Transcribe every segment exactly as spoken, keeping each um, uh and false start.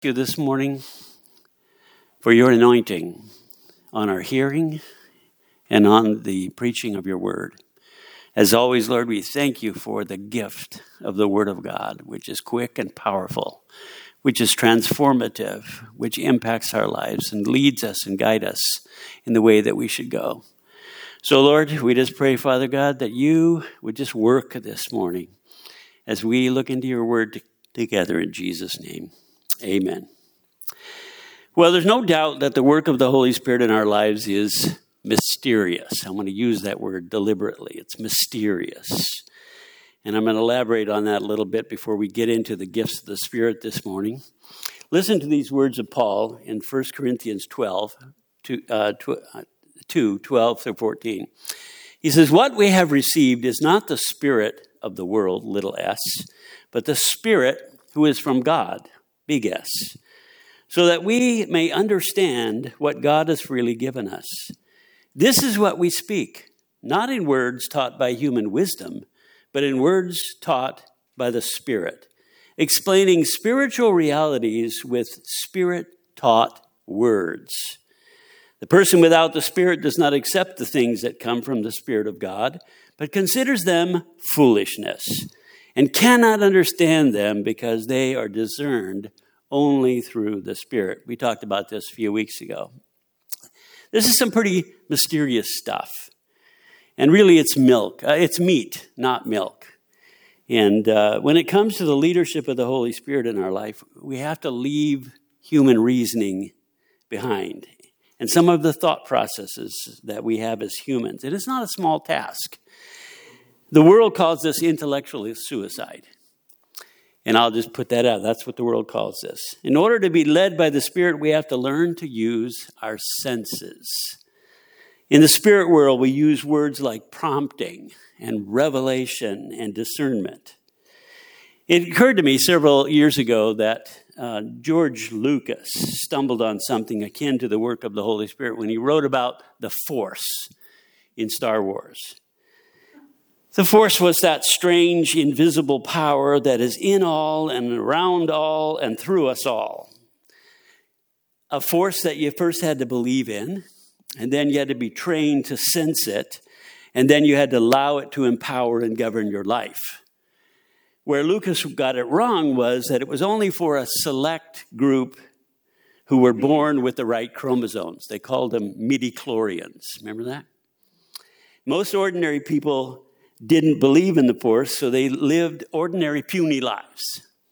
You this morning for your anointing on our hearing and on the preaching of your word. As always, Lord, we thank you for the gift of the word of God, which is quick and powerful, which is transformative, which impacts our lives and leads us and guides us in the way that we should go. So, Lord, we just pray, Father God, that you would just work this morning as we look into your word t- together in Jesus' name. Amen. Well, there's no doubt that the work of the Holy Spirit in our lives is mysterious. I'm going to use that word deliberately. It's mysterious. And I'm going to elaborate on that a little bit before we get into the gifts of the Spirit this morning. Listen to these words of Paul in First Corinthians twelve, two, twelve through fourteen. He says, "What we have received is not the spirit of the world, little s, but the Spirit who is from God, big S, so that we may understand what God has freely given us. This is what we speak, not in words taught by human wisdom, but in words taught by the Spirit, explaining spiritual realities with Spirit-taught words. The person without the Spirit does not accept the things that come from the Spirit of God, but considers them foolishness, and cannot understand them because they are discerned only through the Spirit." We talked about this a few weeks ago. This is some pretty mysterious stuff. And really it's milk. Uh, it's meat, not milk. And uh, when it comes to the leadership of the Holy Spirit in our life, we have to leave human reasoning behind. And some of the thought processes that we have as humans. And it's not a small task. The world calls this intellectual suicide. And I'll just put that out. That's what the world calls this. In order to be led by the Spirit, we have to learn to use our senses. In the spirit world, we use words like prompting and revelation and discernment. It occurred to me several years ago that uh, George Lucas stumbled on something akin to the work of the Holy Spirit when he wrote about the Force in Star Wars. The Force was that strange, invisible power that is in all and around all and through us all. A force that you first had to believe in, and then you had to be trained to sense it, and then you had to allow it to empower and govern your life. Where Lucas got it wrong was that it was only for a select group who were born with the right chromosomes. They called them midichlorians. Remember that? Most ordinary people didn't believe in the Force, so they lived ordinary, puny lives.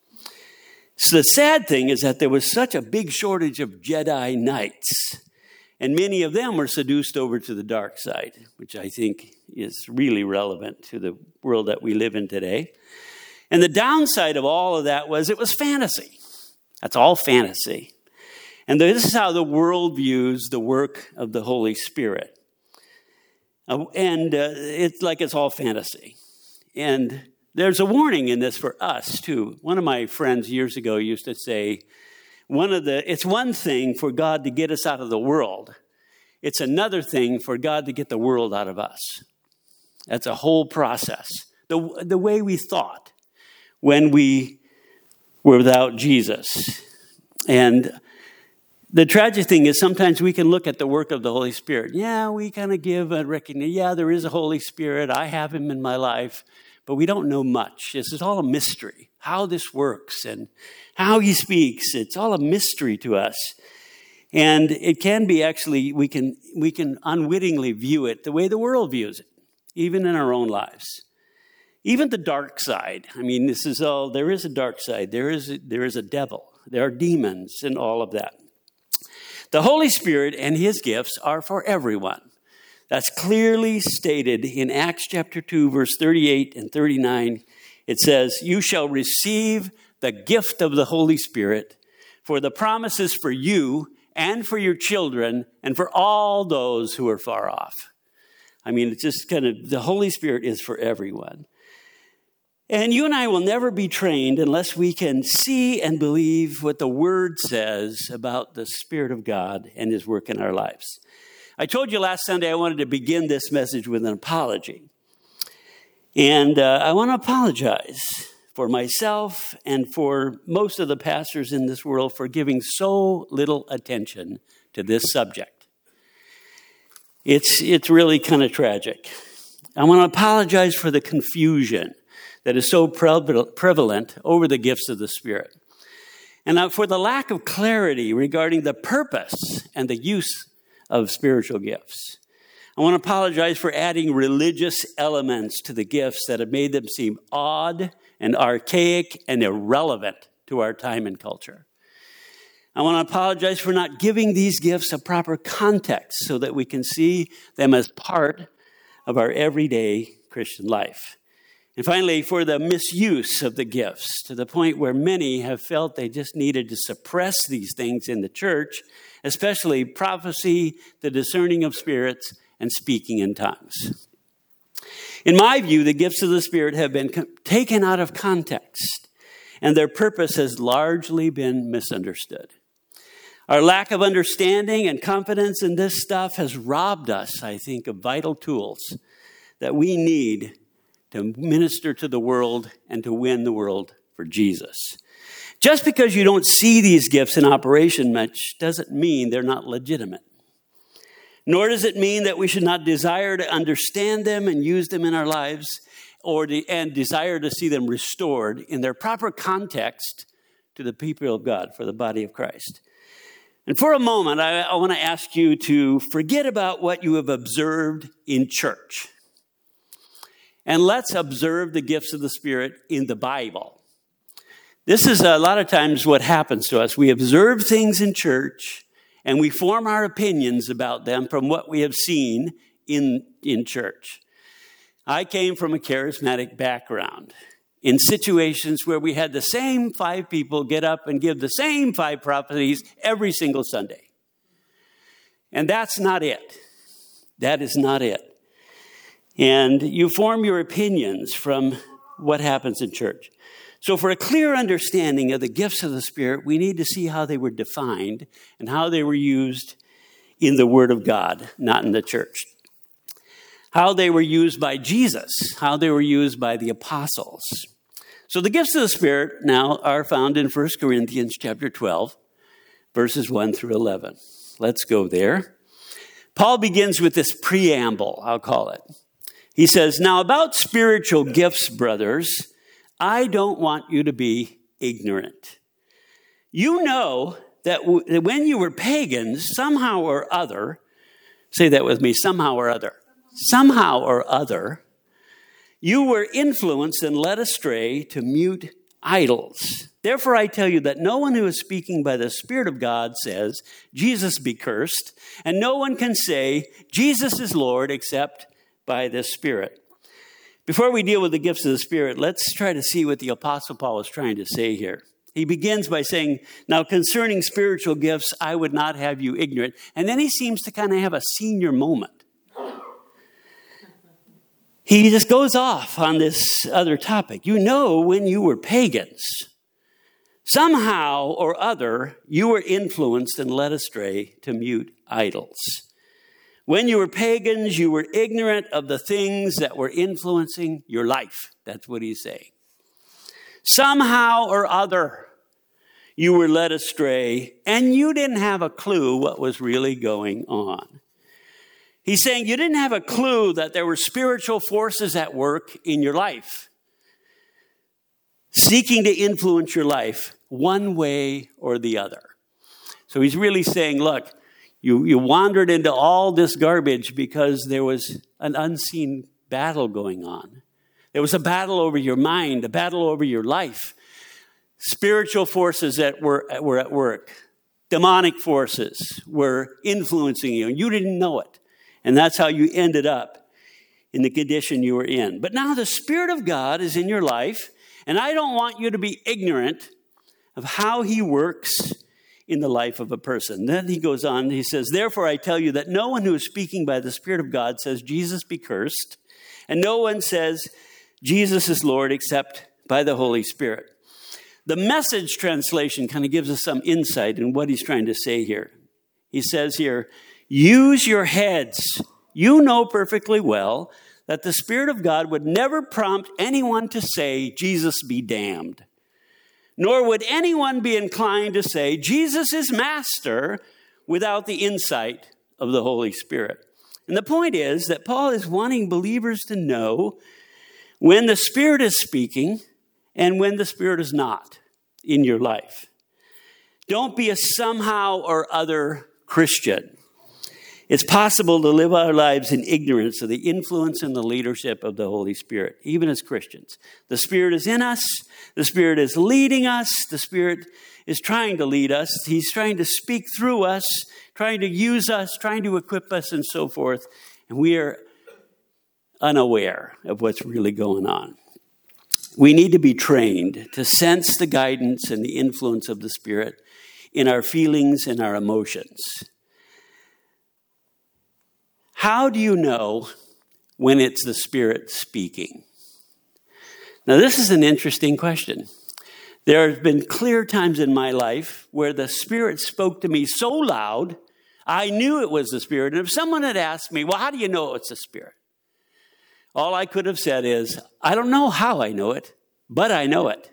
So the sad thing is that there was such a big shortage of Jedi Knights, and many of them were seduced over to the dark side, which I think is really relevant to the world that we live in today. And the downside of all of that was it was fantasy. That's all fantasy. And this is how the world views the work of the Holy Spirit. Uh, and uh, it's like it's all fantasy. And there's a warning in this for us, too. One of my friends years ago used to say, one of the it's one thing for God to get us out of the world. It's another thing for God to get the world out of us. That's a whole process. The, the way we thought when we were without Jesus. And the tragic thing is sometimes we can look at the work of the Holy Spirit. Yeah, we kind of give a recognition. Yeah, there is a Holy Spirit. I have him in my life. But we don't know much. This is all a mystery. How this works and how he speaks. It's all a mystery to us. And it can be actually, we can we can unwittingly view it the way the world views it, even in our own lives. Even the dark side. I mean, this is all, there is a dark side. There is a, there is a devil. There are demons and all of that. The Holy Spirit and his gifts are for everyone. That's clearly stated in Acts chapter two, verse thirty-eight and thirty-nine. It says, "You shall receive the gift of the Holy Spirit, for the promise is for you and for your children and for all those who are far off." I mean, it's just kind of, the Holy Spirit is for everyone. And you and I will never be trained unless we can see and believe what the Word says about the Spirit of God and his work in our lives. I told you last Sunday I wanted to begin this message with an apology. And uh, I want to apologize for myself and for most of the pastors in this world for giving so little attention to this subject. It's, it's really kind of tragic. I want to apologize for the confusion that is so prevalent over the gifts of the Spirit. And for the lack of clarity regarding the purpose and the use of spiritual gifts. I want to apologize for adding religious elements to the gifts that have made them seem odd and archaic and irrelevant to our time and culture. I want to apologize for not giving these gifts a proper context so that we can see them as part of our everyday Christian life. And finally, for the misuse of the gifts to the point where many have felt they just needed to suppress these things in the church, especially prophecy, the discerning of spirits, and speaking in tongues. In my view, the gifts of the Spirit have been taken out of context, and their purpose has largely been misunderstood. Our lack of understanding and confidence in this stuff has robbed us, I think, of vital tools that we need to minister to the world and to win the world for Jesus. Just because you don't see these gifts in operation much doesn't mean they're not legitimate. Nor does it mean that we should not desire to understand them and use them in our lives or de- and desire to see them restored in their proper context to the people of God, for the body of Christ. And for a moment, I, I want to ask you to forget about what you have observed in church. And let's observe the gifts of the Spirit in the Bible. This is a lot of times what happens to us. We observe things in church, and we form our opinions about them from what we have seen in, in church. I came from a charismatic background in situations where we had the same five people get up and give the same five prophecies every single Sunday. And that's not it. That is not it. And you form your opinions from what happens in church. So for a clear understanding of the gifts of the Spirit, we need to see how they were defined and how they were used in the Word of God, not in the church. How they were used by Jesus, how they were used by the apostles. So the gifts of the Spirit now are found in First Corinthians chapter twelve, verses one through eleven. Let's go there. Paul begins with this preamble, I'll call it. He says, "Now about spiritual gifts, brothers, I don't want you to be ignorant. You know that, w- that when you were pagans, somehow or other," say that with me, somehow or other, somehow or other, "you were influenced and led astray to mute idols. Therefore I tell you that no one who is speaking by the Spirit of God says, 'Jesus be cursed,' and no one can say, 'Jesus is Lord,' except by the Spirit." Before we deal with the gifts of the Spirit, let's try to see what the Apostle Paul is trying to say here. He begins by saying, "Now concerning spiritual gifts, I would not have you ignorant." And then he seems to kind of have a senior moment. He just goes off on this other topic. You know, when you were pagans, somehow or other, you were influenced and led astray to mute idols. When you were pagans, you were ignorant of the things that were influencing your life. That's what he's saying. Somehow or other, you were led astray, and you didn't have a clue what was really going on. He's saying you didn't have a clue that there were spiritual forces at work in your life, seeking to influence your life one way or the other. So he's really saying, look, You, you wandered into all this garbage because there was an unseen battle going on. There was a battle over your mind, a battle over your life. Spiritual forces that were, were at work. Demonic forces were influencing you, and you didn't know it. And that's how you ended up in the condition you were in. But now the Spirit of God is in your life, and I don't want you to be ignorant of how he works in the life of a person. Then he goes on, he says, "Therefore I tell you that no one who is speaking by the Spirit of God says, 'Jesus be cursed,' and no one says, 'Jesus is Lord,' except by the Holy Spirit." The Message translation kind of gives us some insight in what he's trying to say here. He says here, "Use your heads. You know perfectly well that the Spirit of God would never prompt anyone to say, Jesus be damned. Nor would anyone be inclined to say, Jesus is master, without the insight of the Holy Spirit. And the point is that Paul is wanting believers to know when the Spirit is speaking and when the Spirit is not in your life. Don't be a somehow or other Christian. It's possible to live our lives in ignorance of the influence and the leadership of the Holy Spirit, even as Christians. The Spirit is in us. The Spirit is leading us. The Spirit is trying to lead us. He's trying to speak through us, trying to use us, trying to equip us, and so forth. And we are unaware of what's really going on. We need to be trained to sense the guidance and the influence of the Spirit in our feelings and our emotions. How do you know when it's the Spirit speaking? Now, this is an interesting question. There have been clear times in my life where the Spirit spoke to me so loud, I knew it was the Spirit. And if someone had asked me, well, how do you know it's the Spirit? All I could have said is, I don't know how I know it, but I know it.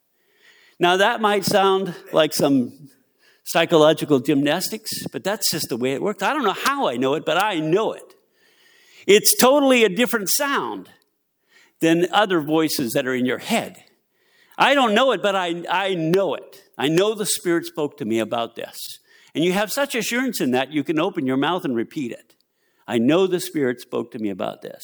Now, that might sound like some psychological gymnastics, but that's just the way it works. I don't know how I know it, but I know it. It's totally a different sound than other voices that are in your head. I don't know it, but I, I know it. I know the Spirit spoke to me about this. And you have such assurance in that, you can open your mouth and repeat it. I know the Spirit spoke to me about this.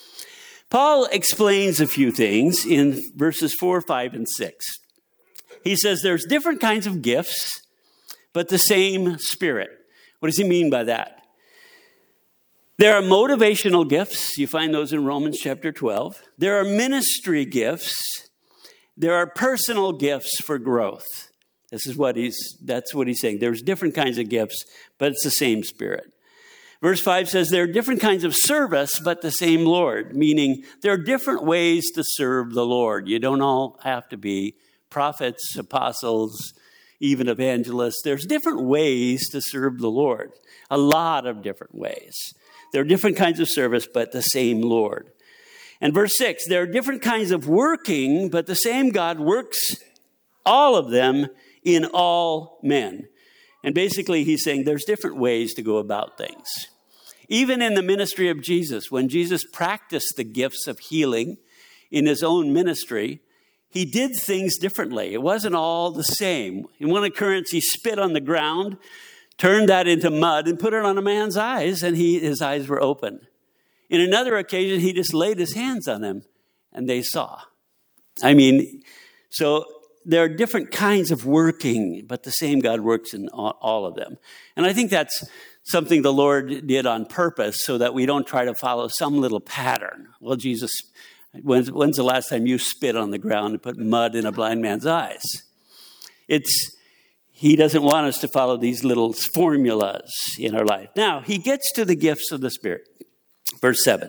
Paul explains a few things in verses four, five, and six. He says there's different kinds of gifts, but the same Spirit. What does he mean by that? There are motivational gifts. You find those in Romans chapter twelve. There are ministry gifts. There are personal gifts for growth. This is what he's, that's what he's saying. There's different kinds of gifts, but it's the same Spirit. Verse five says there are different kinds of service, but the same Lord, meaning there are different ways to serve the Lord. You don't all have to be prophets, apostles, even evangelists. There's different ways to serve the Lord, a lot of different ways. There are different kinds of service, but the same Lord. And verse six, there are different kinds of working, but the same God works all of them in all men. And basically he's saying there's different ways to go about things. Even in the ministry of Jesus, when Jesus practiced the gifts of healing in his own ministry, he did things differently. It wasn't all the same. In one occurrence, he spit on the ground, turned that into mud, and put it on a man's eyes, and he, his eyes were open. In another occasion, he just laid his hands on them, and they saw. I mean, so there are different kinds of working, but the same God works in all of them. And I think that's something the Lord did on purpose so that we don't try to follow some little pattern. Well, Jesus, when's, when's the last time you spit on the ground and put mud in a blind man's eyes? It's He doesn't want us to follow these little formulas in our life. Now, he gets to the gifts of the Spirit. Verse seven.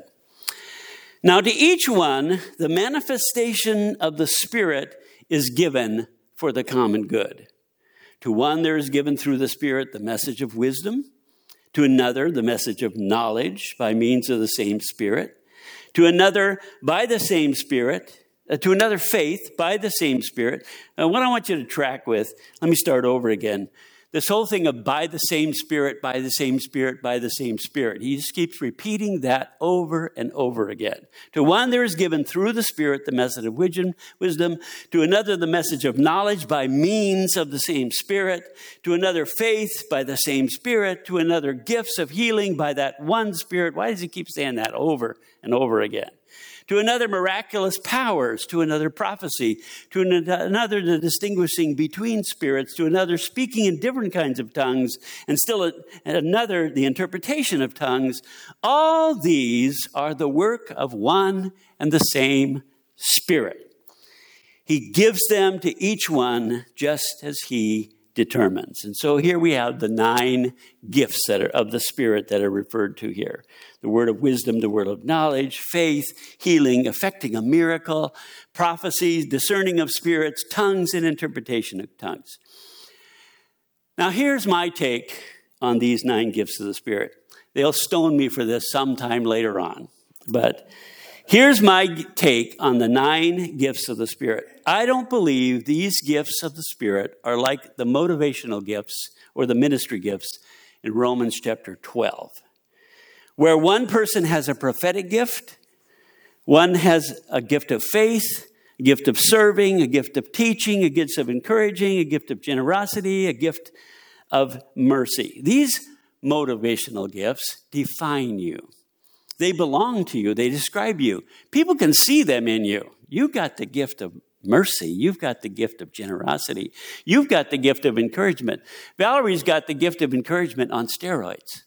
Now, to each one, the manifestation of the Spirit is given for the common good. To one, there is given through the Spirit the message of wisdom. To another, the message of knowledge by means of the same Spirit. To another, by the same Spirit. Uh, to another, faith by the same Spirit. And what I want you to track with, let me start over again. This whole thing of by the same Spirit, by the same Spirit, by the same Spirit. He just keeps repeating that over and over again. To one, there is given through the Spirit the message of wisdom. To another, the message of knowledge by means of the same Spirit. To another, faith by the same Spirit. To another, gifts of healing by that one Spirit. Why does he keep saying that over and over again? To another, miraculous powers. To another, prophecy. To another, the distinguishing between spirits. To another, speaking in different kinds of tongues. And still another, the interpretation of tongues. All these are the work of one and the same Spirit. He gives them to each one just as he determines. And so here we have the nine gifts that are of the Spirit that are referred to here. The word of wisdom, the word of knowledge, faith, healing, effecting a miracle, prophecies, discerning of spirits, tongues, and interpretation of tongues. Now here's my take on these nine gifts of the Spirit. They'll stone me for this sometime later on. But here's my take on the nine gifts of the Spirit. I don't believe these gifts of the Spirit are like the motivational gifts or the ministry gifts in Romans chapter twelve, where one person has a prophetic gift, one has a gift of faith, a gift of serving, a gift of teaching, a gift of encouraging, a gift of generosity, a gift of mercy. These motivational gifts define you. They belong to you. They describe you. People can see them in you. You've got the gift of mercy. You've got the gift of generosity. You've got the gift of encouragement. Valerie's got the gift of encouragement on steroids.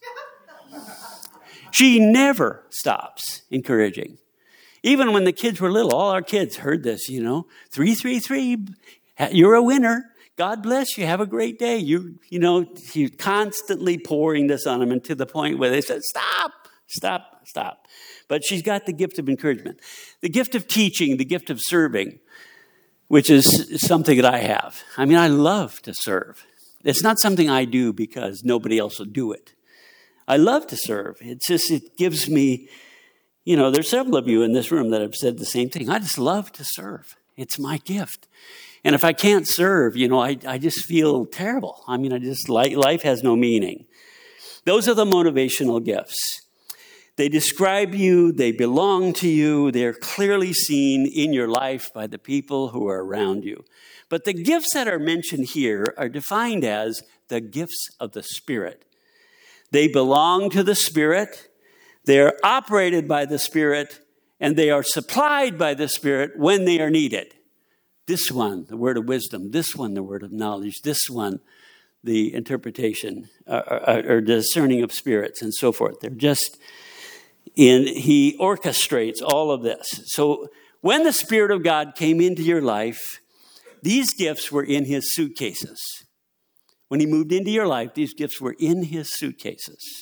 She never stops encouraging. Even when the kids were little, all our kids heard this, you know, three, three, three, you're a winner. God bless you. Have a great day. You, you know, she's constantly pouring this on them, and to the point where they said, stop, stop, stop. But she's got the gift of encouragement, the gift of teaching, the gift of serving, which is something that I have. I mean, I love to serve. It's not something I do because nobody else will do it. I love to serve. It's just, it gives me, you know, there's several of you in this room that have said the same thing. I just love to serve. It's my gift. And if I can't serve, you know, I, I just feel terrible. I mean, I just, life has no meaning. Those are the motivational gifts. They describe you, they belong to you, they're clearly seen in your life by the people who are around you. But the gifts that are mentioned here are defined as the gifts of the Spirit. They belong to the Spirit, they are operated by the Spirit, and they are supplied by the Spirit when they are needed. This one, the word of wisdom. This one, the word of knowledge. This one, the interpretation or, or, or discerning of spirits and so forth. They're just in, he orchestrates all of this. So when the Spirit of God came into your life, these gifts were in his suitcases. When he moved into your life, these gifts were in his suitcases.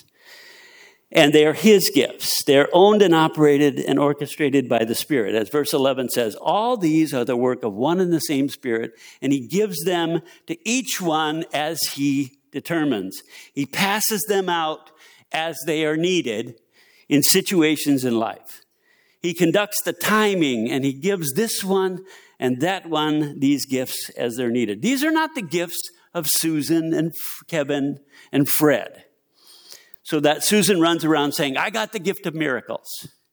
And they are his gifts. They're owned and operated and orchestrated by the Spirit. As verse eleven says, all these are the work of one and the same Spirit, and he gives them to each one as he determines. He passes them out as they are needed in situations in life. He conducts the timing, and he gives this one and that one these gifts as they're needed. These are not the gifts of Susan and Kevin and Fred. So that Susan runs around saying, I got the gift of miracles.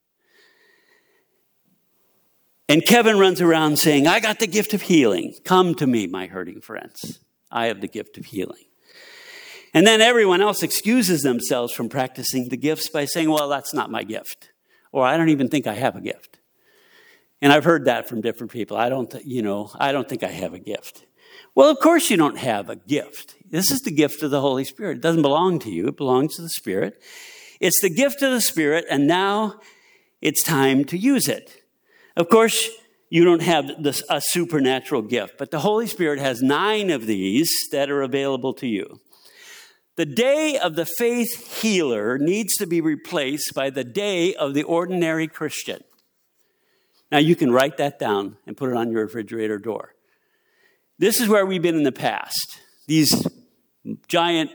And Kevin runs around saying, I got the gift of healing. Come to me, my hurting friends. I have the gift of healing. And then everyone else excuses themselves from practicing the gifts by saying, well, that's not my gift. Or I don't even think I have a gift. And I've heard that from different people. I don't, th- you know, I don't think I have a gift. Well, of course you don't have a gift. This is the gift of the Holy Spirit. It doesn't belong to you. It belongs to the Spirit. It's the gift of the Spirit, and now it's time to use it. Of course, you don't have this, a supernatural gift, but the Holy Spirit has nine of these that are available to you. The day of the faith healer needs to be replaced by the day of the ordinary Christian. Now, you can write that down and put it on your refrigerator door. This is where we've been in the past. These giant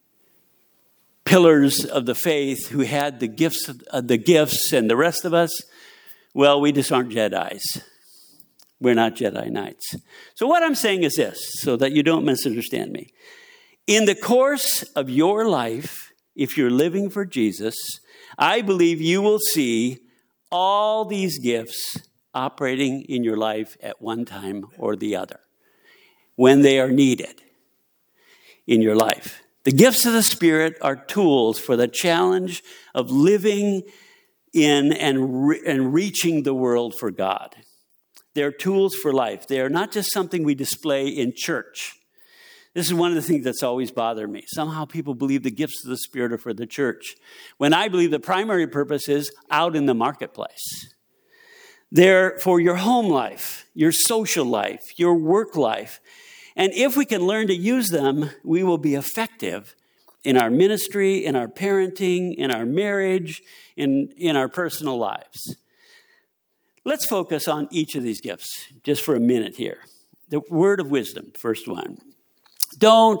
pillars of the faith who had the gifts, of the gifts, and the rest of us, well, we just aren't Jedis. We're not Jedi Knights. So what I'm saying is this, so that you don't misunderstand me. In the course of your life, if you're living for Jesus, I believe you will see all these gifts operating in your life at one time or the other, when they are needed in your life. The gifts of the Spirit are tools for the challenge of living in and, re- and reaching the world for God. They're tools for life. They are not just something we display in church. This is one of the things that's always bothered me. Somehow people believe the gifts of the Spirit are for the church, when I believe the primary purpose is out in the marketplace. They're for your home life, your social life, your work life. And if we can learn to use them, we will be effective in our ministry, in our parenting, in our marriage, in, in our personal lives. Let's focus on each of these gifts just for a minute here. The word of wisdom, first one. Don't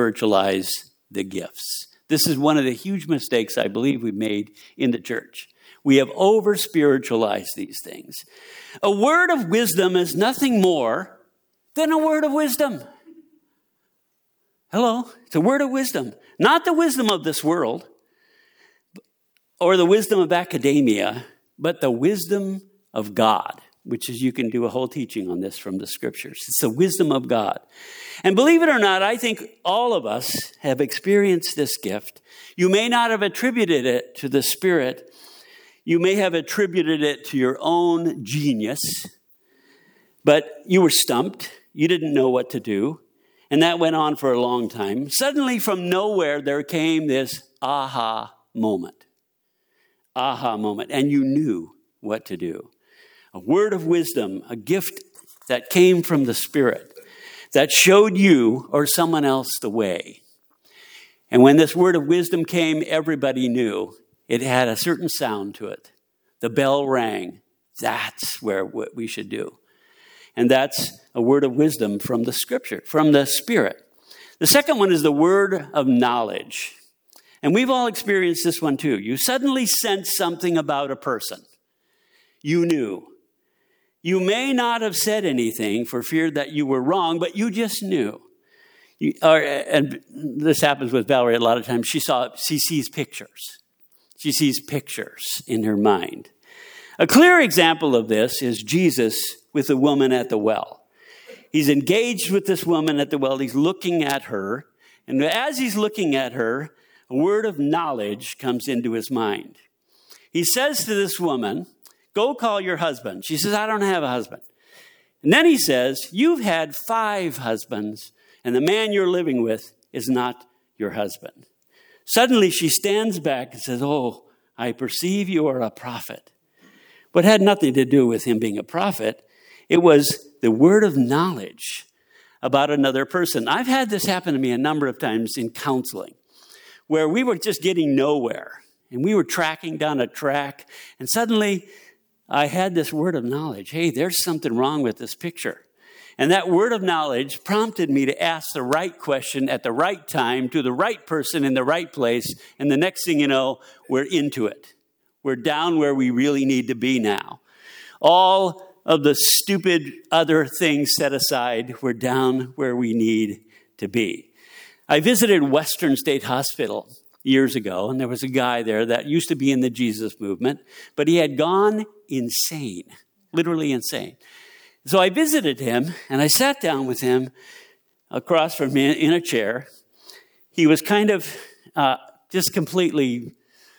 over-spiritualize the gifts. This is one of the huge mistakes I believe we've made in the church. We have over-spiritualized these things. A word of wisdom is nothing more than a word of wisdom. Hello? It's a word of wisdom. Not the wisdom of this world or the wisdom of academia, but the wisdom of God, which is, you can do a whole teaching on this from the scriptures. It's the wisdom of God. And believe it or not, I think all of us have experienced this gift. You may not have attributed it to the Spirit. You may have attributed it to your own genius, but you were stumped. You didn't know what to do. And that went on for a long time. Suddenly, from nowhere, there came this aha moment. Aha moment. And you knew what to do. A word of wisdom, a gift that came from the Spirit that showed you or someone else the way. And when this word of wisdom came, everybody knew it had a certain sound to it. The bell rang. That's where what we should do. And that's a word of wisdom from the Scripture, from the Spirit. The second one is the word of knowledge. And we've all experienced this one too. You suddenly sense something about a person. You knew. You may not have said anything for fear that you were wrong, but you just knew. You, or, and this happens with Valerie a lot of times. She saw, she sees pictures. She sees pictures in her mind. A clear example of this is Jesus with the woman at the well. He's engaged with this woman at the well. He's looking at her. And as he's looking at her, a word of knowledge comes into his mind. He says to this woman, "Go call your husband." She says, "I don't have a husband." And then he says, "You've had five husbands, and the man you're living with is not your husband." Suddenly she stands back and says, "Oh, I perceive you are a prophet." But it had nothing to do with him being a prophet. It was the word of knowledge about another person. I've had this happen to me a number of times in counseling, where we were just getting nowhere. And we were tracking down a track, and suddenly I had this word of knowledge. Hey, there's something wrong with this picture. And that word of knowledge prompted me to ask the right question at the right time to the right person in the right place. And the next thing you know, we're into it. We're down where we really need to be now. All of the stupid other things set aside, we're down where we need to be. I visited Western State Hospital years ago, and there was a guy there that used to be in the Jesus movement, but he had gone insane, literally insane. So I visited him, and I sat down with him across from me in a chair. He was kind of uh, just completely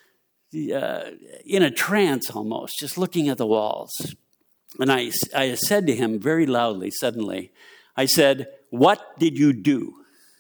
uh, in a trance almost, just looking at the walls. And I, I said to him very loudly, suddenly, I said, "What did you do?"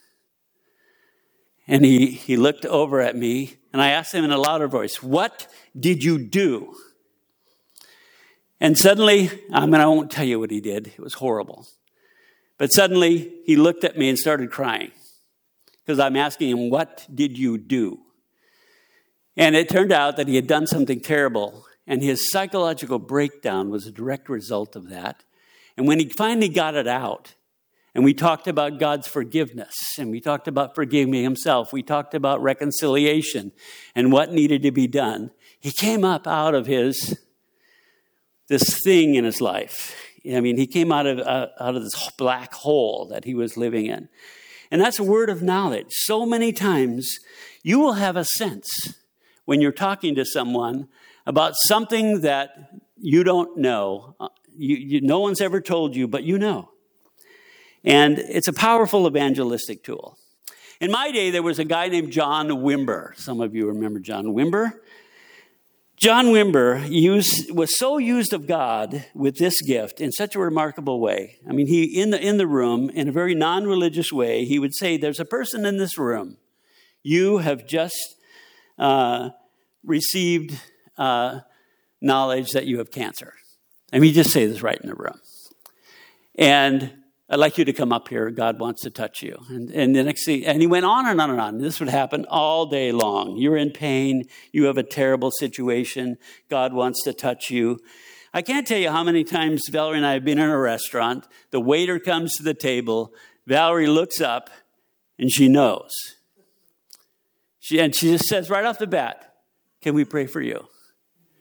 And he, he looked over at me, and I asked him in a louder voice, "What did you do?" And suddenly, I mean, I won't tell you what he did. It was horrible. But suddenly, he looked at me and started crying because I'm asking him, "What did you do?" And it turned out that he had done something terrible, and his psychological breakdown was a direct result of that. And when he finally got it out, and we talked about God's forgiveness, and we talked about forgiving himself, we talked about reconciliation and what needed to be done, he came up out of his this thing in his life. I mean, he came out of uh, out of this black hole that he was living in. And that's a word of knowledge. So many times you will have a sense when you're talking to someone about something that you don't know. You, you, no one's ever told you, but you know. And it's a powerful evangelistic tool. In my day, there was a guy named John Wimber. Some of you remember John Wimber. John Wimber used, was so used of God with this gift in such a remarkable way. I mean, he in the in the room, in a very non-religious way, he would say, "There's a person in this room. You have just uh, received uh, knowledge that you have cancer." I mean, just say this right in the room. And I'd like you to come up here. God wants to touch you. And, and the next thing, and he went on and on and on. This would happen all day long. You're in pain. You have a terrible situation. God wants to touch you. I can't tell you how many times Valerie and I have been in a restaurant. The waiter comes to the table. Valerie looks up and she knows. She, and she just says right off the bat, "Can we pray for you?"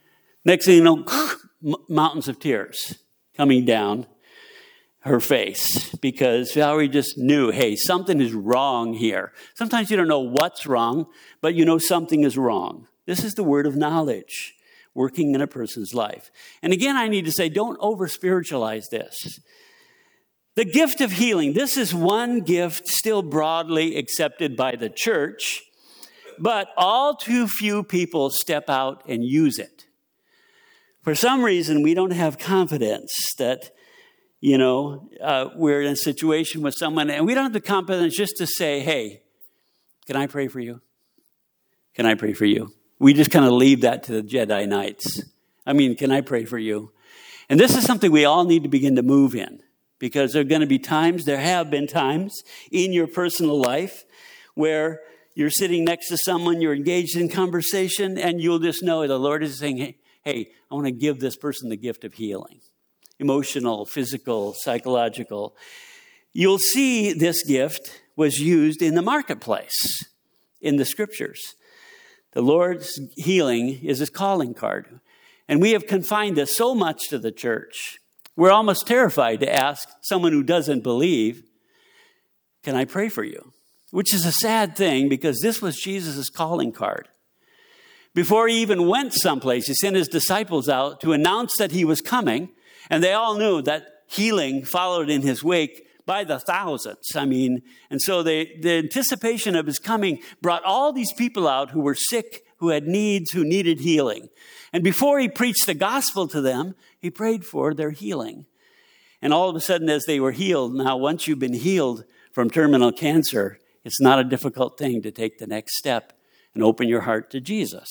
Next thing you know, mountains of tears coming down her face because Valerie just knew, hey, something is wrong here. Sometimes you don't know what's wrong, but you know something is wrong. This is the word of knowledge working in a person's life. And again, I need to say, don't over-spiritualize this. The gift of healing, this is one gift still broadly accepted by the church, but all too few people step out and use it. For some reason, we don't have confidence that, you know, uh, we're in a situation with someone, and we don't have the confidence just to say, hey, can I pray for you? Can I pray for you? We just kind of leave that to the Jedi Knights. I mean, can I pray for you? And this is something we all need to begin to move in, because there are going to be times, there have been times in your personal life where you're sitting next to someone, you're engaged in conversation, and you'll just know the Lord is saying, hey, hey, I want to give this person the gift of healing. Emotional, physical, psychological. You'll see this gift was used in the marketplace in the scriptures. The Lord's healing is his calling card. And we have confined this so much to the church. We're almost terrified to ask someone who doesn't believe, can I pray for you? Which is a sad thing because this was Jesus' calling card. Before he even went someplace, he sent his disciples out to announce that he was coming. And they all knew that healing followed in his wake by the thousands. I mean, and so they, the anticipation of his coming brought all these people out who were sick, who had needs, who needed healing. And before he preached the gospel to them, he prayed for their healing. And all of a sudden, as they were healed, now once you've been healed from terminal cancer, it's not a difficult thing to take the next step and open your heart to Jesus.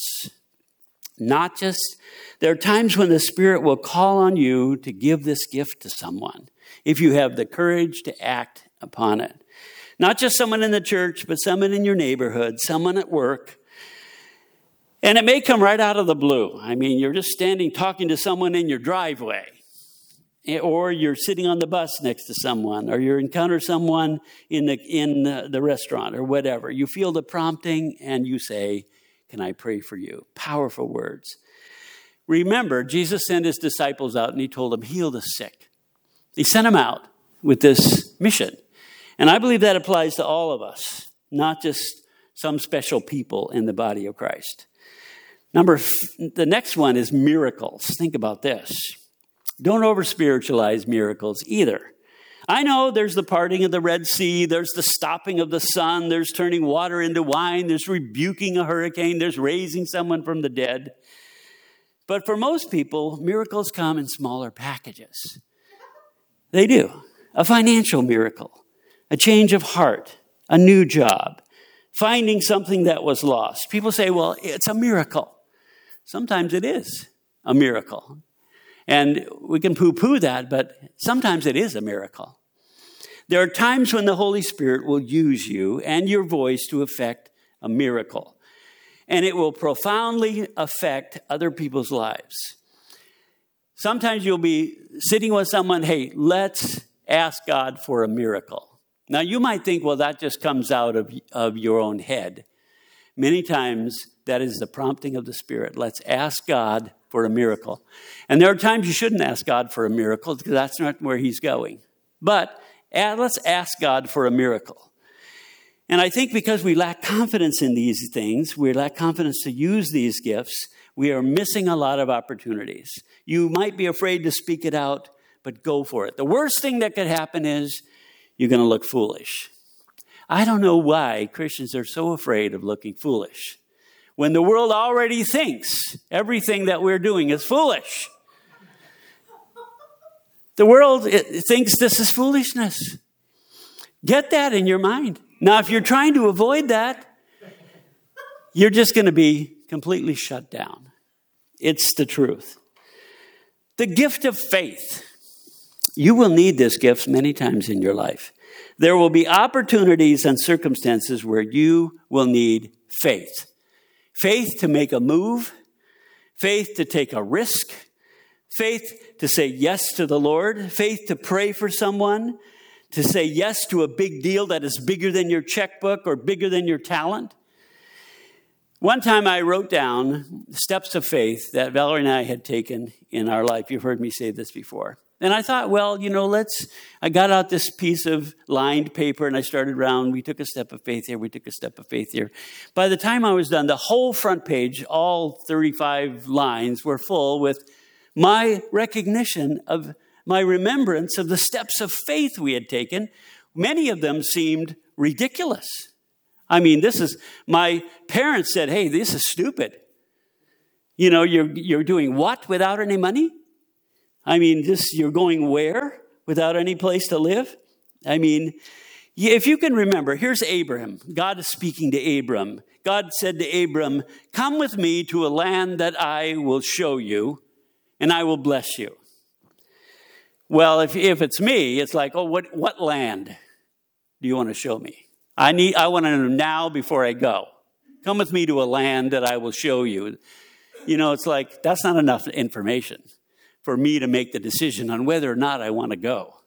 Not just, there are times when the Spirit will call on you to give this gift to someone, if you have the courage to act upon it. Not just someone in the church, but someone in your neighborhood, someone at work. And it may come right out of the blue. I mean, you're just standing talking to someone in your driveway, or you're sitting on the bus next to someone, or you encounter someone in the in the, the restaurant or whatever. You feel the prompting and you say, can I pray for you? Powerful words. Remember, Jesus sent his disciples out and he told them, heal the sick. He sent them out with this mission. And I believe that applies to all of us, not just some special people in the body of Christ. Number, the next one is miracles. Think about this. Don't over-spiritualize miracles either. I know there's the parting of the Red Sea, there's the stopping of the sun, there's turning water into wine, there's rebuking a hurricane, there's raising someone from the dead. But for most people, miracles come in smaller packages. They do. A financial miracle, a change of heart, a new job, finding something that was lost. People say, well, it's a miracle. Sometimes it is a miracle. And we can poo-poo that, but sometimes it is a miracle. There are times when the Holy Spirit will use you and your voice to effect a miracle. And it will profoundly affect other people's lives. Sometimes you'll be sitting with someone, hey, let's ask God for a miracle. Now, you might think, well, that just comes out of, of your own head. Many times, that is the prompting of the Spirit. Let's ask God for a miracle. And there are times you shouldn't ask God for a miracle because that's not where he's going. But uh, let's ask God for a miracle. And I think because we lack confidence in these things, we lack confidence to use these gifts, we are missing a lot of opportunities. You might be afraid to speak it out, but go for it. The worst thing that could happen is you're going to look foolish. I don't know why Christians are so afraid of looking foolish, when the world already thinks everything that we're doing is foolish. The world it, thinks this is foolishness. Get that in your mind. Now, if you're trying to avoid that, you're just going to be completely shut down. It's the truth. The gift of faith. You will need this gift many times in your life. There will be opportunities and circumstances where you will need faith. Faith to make a move, faith to take a risk, faith to say yes to the Lord, faith to pray for someone, to say yes to a big deal that is bigger than your checkbook or bigger than your talent. One time I wrote down steps of faith that Valerie and I had taken in our life. You've heard me say this before. And I thought, well, you know, let's, I got out this piece of lined paper and I started around. We took a step of faith here. We took a step of faith here. By the time I was done, the whole front page, all thirty-five lines were full with my recognition of my remembrance of the steps of faith we had taken. Many of them seemed ridiculous. I mean, this is, my parents said, hey, this is stupid. You know, you're you're doing what without any money? I mean, this, you're going where without any place to live? I mean, if you can remember, here's Abraham. God is speaking to Abram. God said to Abram, come with me to a land that I will show you, and I will bless you. Well, if if it's me, it's like, oh, what what land do you want to show me? I need. I want to know now before I go. Come with me to a land that I will show you. You know, it's like, that's not enough information for me to make the decision on whether or not I want to go.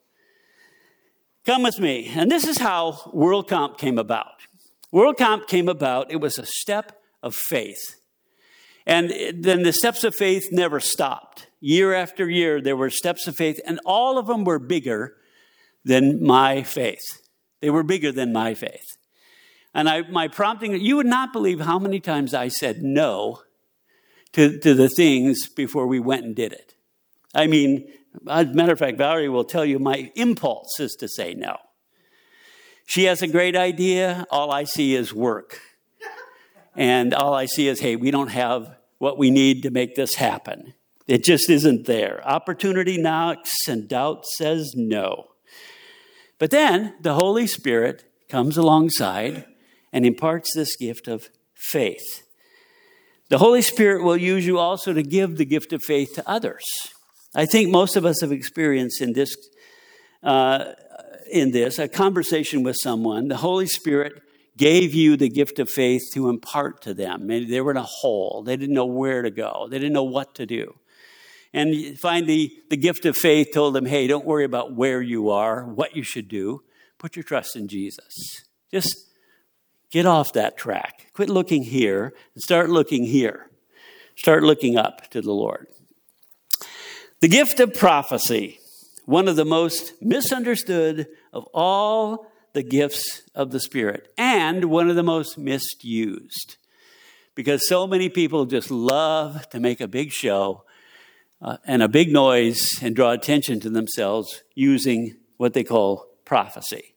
Come with me. And this is how WorldComp came about. WorldComp came about, it was a step of faith. And then the steps of faith never stopped. Year after year, there were steps of faith, and all of them were bigger than my faith. They were bigger than my faith. And I, my prompting, you would not believe how many times I said no to, to the things before we went and did it. I mean, as a matter of fact, Valerie will tell you my impulse is to say no. She has a great idea. All I see is work. And all I see is, hey, we don't have what we need to make this happen. It just isn't there. Opportunity knocks and doubt says no. But then the Holy Spirit comes alongside and imparts this gift of faith. The Holy Spirit will use you also to give the gift of faith to others. I think most of us have experienced in this, uh, in this, a conversation with someone. The Holy Spirit gave you the gift of faith to impart to them. Maybe they were in a hole. They didn't know where to go. They didn't know what to do. And you find the, the gift of faith told them, hey, don't worry about where you are, what you should do. Put your trust in Jesus. Just get off that track. Quit looking here and start looking here. Start looking up to the Lord. The gift of prophecy, one of the most misunderstood of all the gifts of the Spirit, and one of the most misused. Because so many people just love to make a big show Uh, and a big noise and draw attention to themselves using what they call prophecy.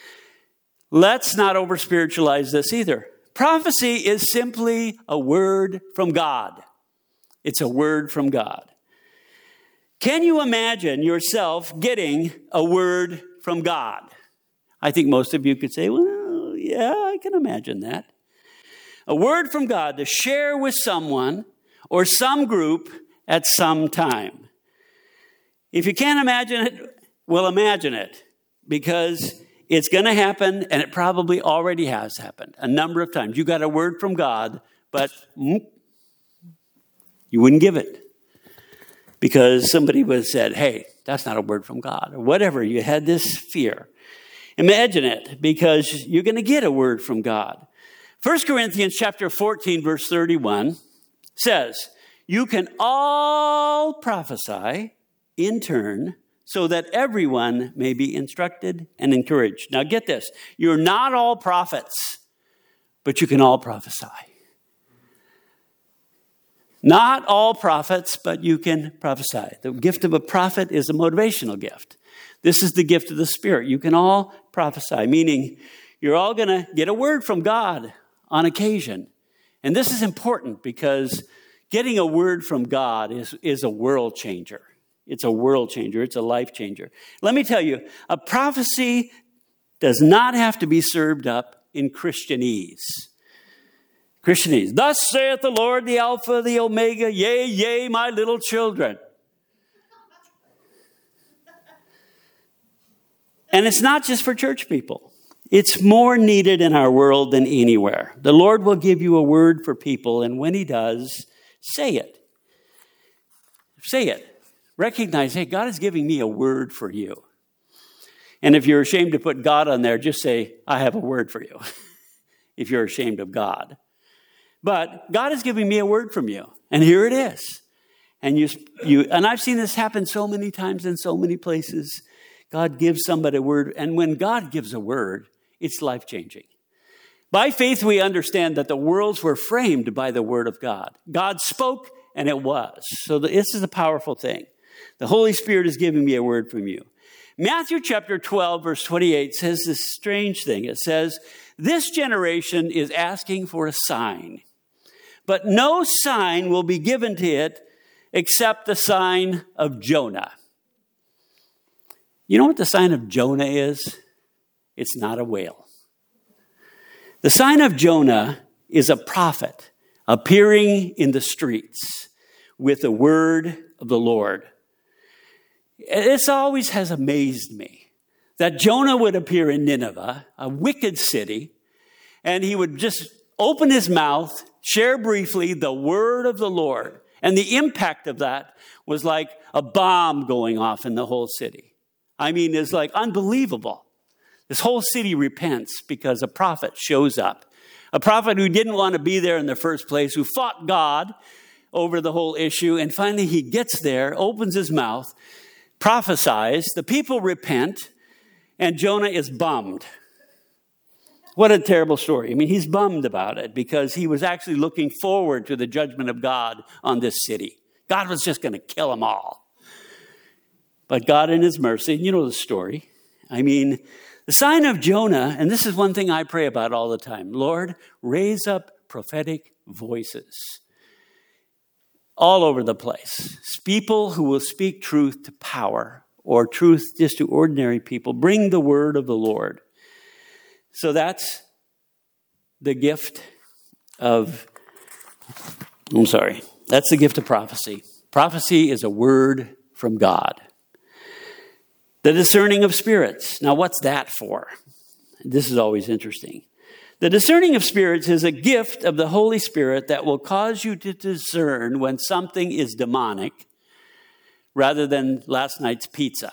Let's not over-spiritualize this either. Prophecy is simply a word from God. It's a word from God. Can you imagine yourself getting a word from God? I think most of you could say, well, yeah, I can imagine that. A word from God to share with someone or some group at some time. If you can't imagine it, well, imagine it, because it's going to happen, and it probably already has happened a number of times. You got a word from God, but mm, you wouldn't give it because somebody would have said, hey, that's not a word from God, or whatever. You had this fear. Imagine it, because you're going to get a word from God. First Corinthians chapter fourteen, verse thirty-one says, you can all prophesy in turn so that everyone may be instructed and encouraged. Now get this. You're not all prophets, but you can all prophesy. Not all prophets, but you can prophesy. The gift of a prophet is a motivational gift. This is the gift of the Spirit. You can all prophesy, meaning you're all going to get a word from God on occasion. And this is important because getting a word from God is, is a world changer. It's a world changer. It's a life changer. Let me tell you, a prophecy does not have to be served up in Christianese. Christianese. Thus saith the Lord, the Alpha, the Omega, yea, yea, my little children. And it's not just for church people. It's more needed in our world than anywhere. The Lord will give you a word for people, and when he does, say it. Say it. Recognize, hey, God is giving me a word for you. And if you're ashamed to put God on there, just say, I have a word for you. If you're ashamed of God. But God is giving me a word from you, and here it is. And you, you, and I've seen this happen so many times in so many places. God gives somebody a word, and when God gives a word, it's life-changing. By faith, we understand that the worlds were framed by the word of God. God spoke, and it was. So this is a powerful thing. The Holy Spirit is giving me a word from you. Matthew chapter twelve, verse twenty-eight says this strange thing. It says, this generation is asking for a sign, but no sign will be given to it except the sign of Jonah. You know what the sign of Jonah is? It's not a whale. The sign of Jonah is a prophet appearing in the streets with the word of the Lord. This always has amazed me that Jonah would appear in Nineveh, a wicked city, and he would just open his mouth, share briefly the word of the Lord. And the impact of that was like a bomb going off in the whole city. I mean, it's like unbelievable. This whole city repents because a prophet shows up. A prophet who didn't want to be there in the first place, who fought God over the whole issue. And finally he gets there, opens his mouth, prophesies, the people repent, and Jonah is bummed. What a terrible story. I mean, he's bummed about it because he was actually looking forward to the judgment of God on this city. God was just going to kill them all. But God in his mercy, you know the story. I mean, the sign of Jonah, and this is one thing I pray about all the time. Lord, raise up prophetic voices all over the place. People who will speak truth to power or truth just to ordinary people. Bring the word of the Lord. So that's the gift of, I'm sorry, that's the gift of prophecy. Prophecy is a word from God. The discerning of spirits. Now, what's that for? This is always interesting. The discerning of spirits is a gift of the Holy Spirit that will cause you to discern when something is demonic rather than last night's pizza.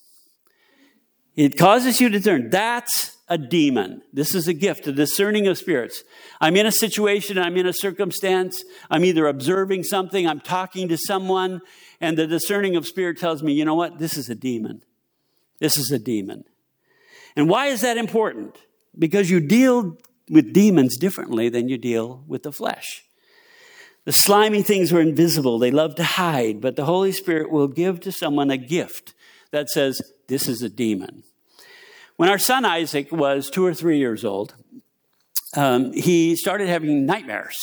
It causes you to discern. That's a demon. This is a gift, the discerning of spirits. I'm in a situation, I'm in a circumstance, I'm either observing something, I'm talking to someone, and the discerning of spirit tells me, you know what? This is a demon. This is a demon. And why is that important? Because you deal with demons differently than you deal with the flesh. The slimy things are invisible. They love to hide. But the Holy Spirit will give to someone a gift that says, this is a demon. When our son Isaac was two or three years old, um, he started having nightmares.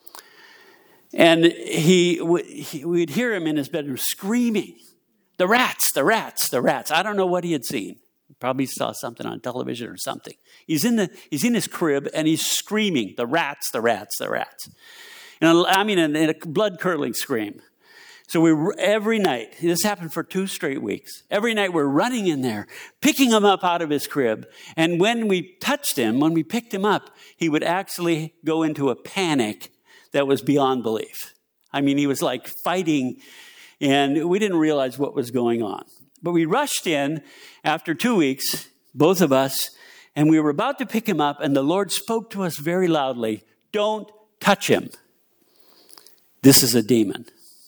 And he, he we'd hear him in his bedroom screaming, the rats, the rats, the rats. I don't know what he had seen. Probably saw something on television or something. He's in the he's in his crib and he's screaming, the rats, the rats, the rats. And I mean, in a blood-curdling scream. So we every night, this happened for two straight weeks. Every night we're running in there, picking him up out of his crib. And when we touched him, when we picked him up, he would actually go into a panic that was beyond belief. I mean, he was like fighting, and we didn't realize what was going on. But we rushed in after two weeks, both of us, and we were about to pick him up, and the Lord spoke to us very loudly, don't touch him. This is a demon.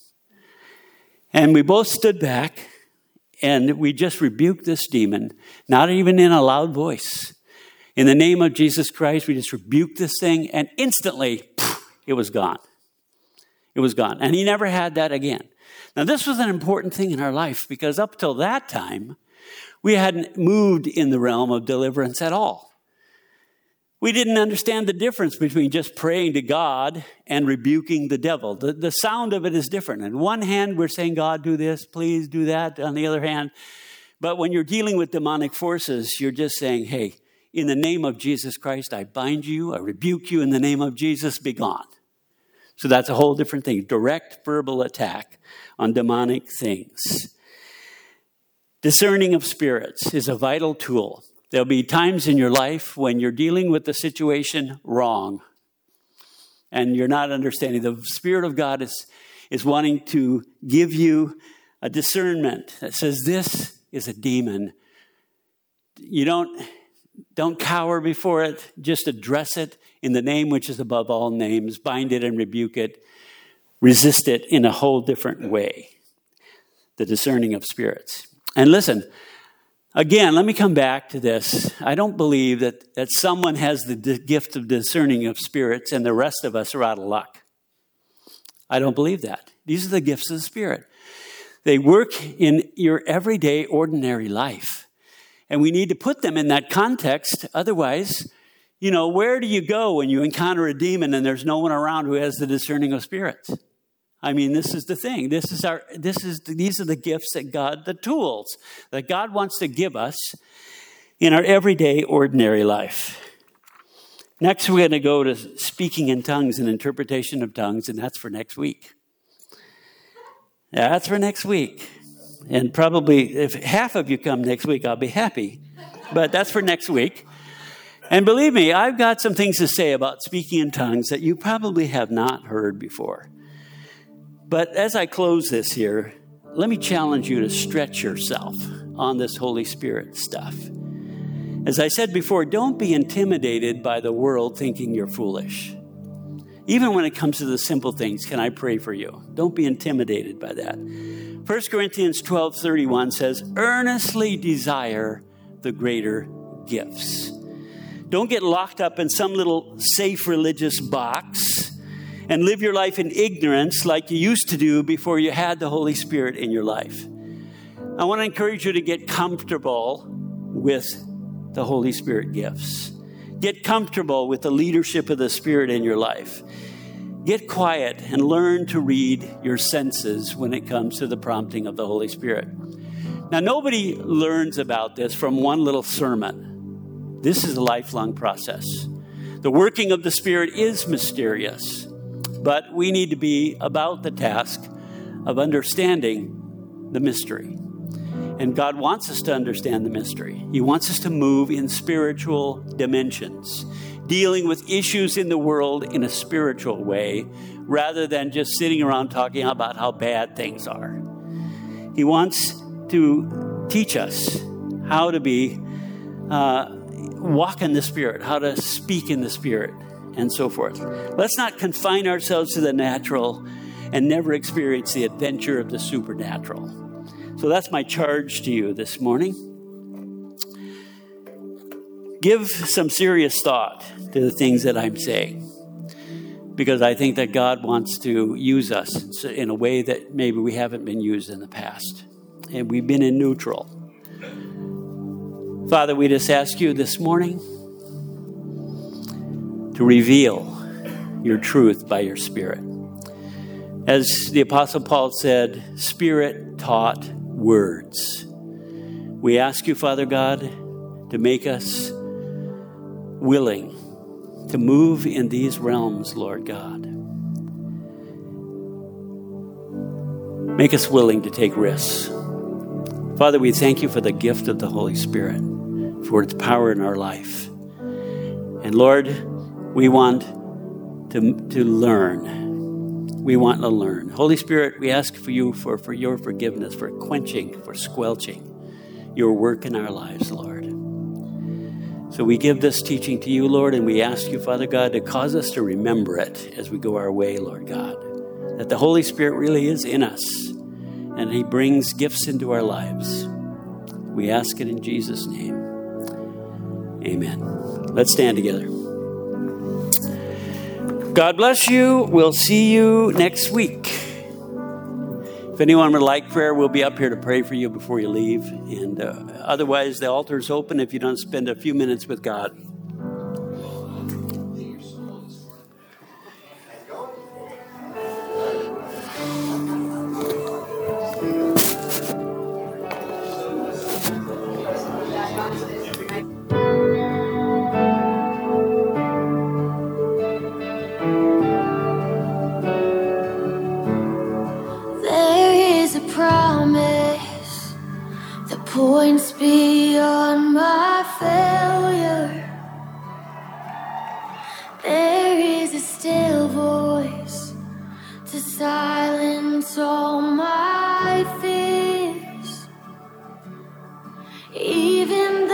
And we both stood back, and we just rebuked this demon, not even in a loud voice. In the name of Jesus Christ, we just rebuked this thing, and instantly, poof, it was gone. It was gone. And he never had that again. Now, this was an important thing in our life because up till that time, we hadn't moved in the realm of deliverance at all. We didn't understand the difference between just praying to God and rebuking the devil. The, the sound of it is different. On one hand, we're saying, God, do this, please do that. On the other hand, but when you're dealing with demonic forces, you're just saying, hey, in the name of Jesus Christ, I bind you, I rebuke you in the name of Jesus, be gone. So that's a whole different thing. Direct verbal attack on demonic things. Discerning of spirits is a vital tool. There'll be times in your life when you're dealing with the situation wrong and you're not understanding. The Spirit of God is, is wanting to give you a discernment that says this is a demon. You don't, don't cower before it. Just address it in the name which is above all names, bind it and rebuke it, resist it in a whole different way. The discerning of spirits. And listen, again, let me come back to this. I don't believe that, that someone has the d- gift of discerning of spirits and the rest of us are out of luck. I don't believe that. These are the gifts of the Spirit. They work in your everyday, ordinary life. And we need to put them in that context. Otherwise, you know, where do you go when you encounter a demon and there's no one around who has the discerning of spirits? I mean, this is the thing. This is our. This is these are the gifts that God, the tools that God wants to give us in our everyday, ordinary life. Next, we're going to go to speaking in tongues and interpretation of tongues, and that's for next week. That's for next week. And probably if half of you come next week, I'll be happy. But that's for next week. And believe me, I've got some things to say about speaking in tongues that you probably have not heard before. But as I close this here, let me challenge you to stretch yourself on this Holy Spirit stuff. As I said before, don't be intimidated by the world thinking you're foolish. Even when it comes to the simple things, can I pray for you? Don't be intimidated by that. First Corinthians twelve thirty-one says, earnestly desire the greater gifts. Don't get locked up in some little safe religious box and live your life in ignorance like you used to do before you had the Holy Spirit in your life. I want to encourage you to get comfortable with the Holy Spirit gifts. Get comfortable with the leadership of the Spirit in your life. Get quiet and learn to read your senses when it comes to the prompting of the Holy Spirit. Now, nobody learns about this from one little sermon. This is a lifelong process. The working of the Spirit is mysterious, but we need to be about the task of understanding the mystery. And God wants us to understand the mystery. He wants us to move in spiritual dimensions, dealing with issues in the world in a spiritual way, rather than just sitting around talking about how bad things are. He wants to teach us how to be, uh, walk in the Spirit, how to speak in the Spirit, and so forth. Let's not confine ourselves to the natural and never experience the adventure of the supernatural. So that's my charge to you this morning. Give some serious thought to the things that I'm saying, because I think that God wants to use us in a way that maybe we haven't been used in the past, and we've been in neutral. Father, we just ask you this morning to reveal your truth by your Spirit. As the Apostle Paul said, Spirit-taught words. We ask you, Father God, to make us willing to move in these realms, Lord God. Make us willing to take risks. Father, we thank you for the gift of the Holy Spirit, for its power in our life. And Lord, we want to, to learn. We want to learn. Holy Spirit, we ask for you for, for your forgiveness, for quenching, for squelching your work in our lives, Lord. So we give this teaching to you, Lord, and we ask you, Father God, to cause us to remember it as we go our way, Lord God, that the Holy Spirit really is in us, and he brings gifts into our lives. We ask it in Jesus' name. Amen. Let's stand together. God bless you. We'll see you next week. If anyone would like prayer, we'll be up here to pray for you before you leave. And uh, otherwise, the altar is open if you don't spend a few minutes with God. Points beyond my failure. There is a still voice to silence all my